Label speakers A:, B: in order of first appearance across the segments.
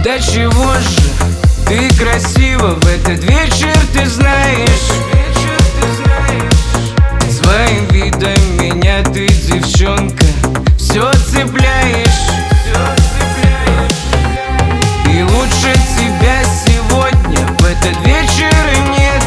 A: Да чего же ты красива в этот вечер, ты знаешь. Своим видом меня ты, девчонка, все цепляешь. И лучше тебя сегодня в этот вечер нет.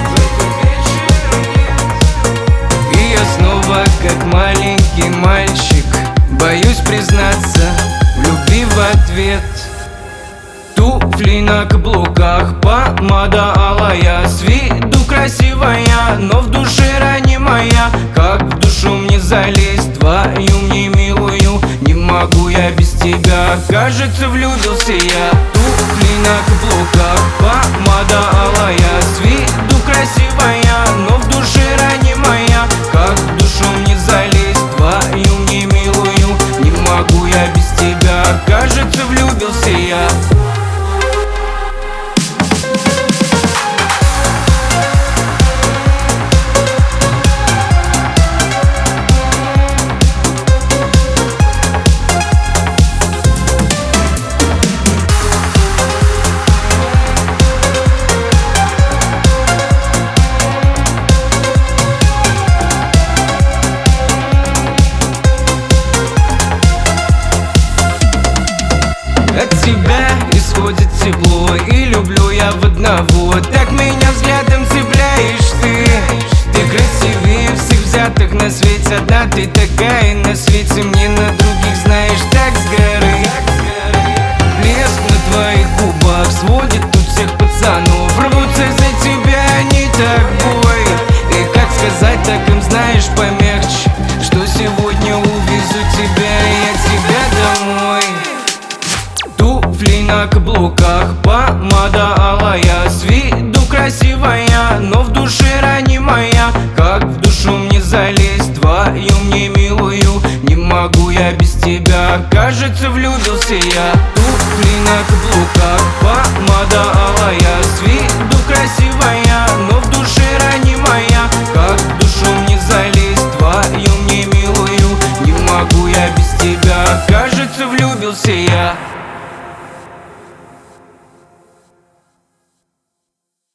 A: И я снова, как маленький мальчик, боюсь признаться в любви в ответ. Туфли на каблуках, помада алая, с виду красивая, но в душе ранимая. Как в душу мне залезть, твою мне милую, не могу я без тебя, кажется, влюбился я. Туфли на каблуках, помада алая, с виду красивая, но в душе ранимая. Как в душу мне залезть, твою мне милую, не могу я без тебя, кажется, влюбился я. От тебя исходит тепло, и люблю я в одного. Так меня взглядом цепляешь ты. Ты красивее всех взятых на свете. Одна ты такая на свете, мне на других, знаешь, так с горы. Блеск на твоих губах сводит тут всех пацанов. Рвутся за тебя они так бой. И как сказать, так им, знаешь, помягче, что сегодня увезу тебя, я тебя домой. Туфли на каблуках, помада алая, с виду красивая, но в душе ранимая. Как в душу мне залезть, твою мне милую, не могу я без тебя, кажется, влюбился я. Туфли на каблуках, помада алая, с виду красивая, но в душе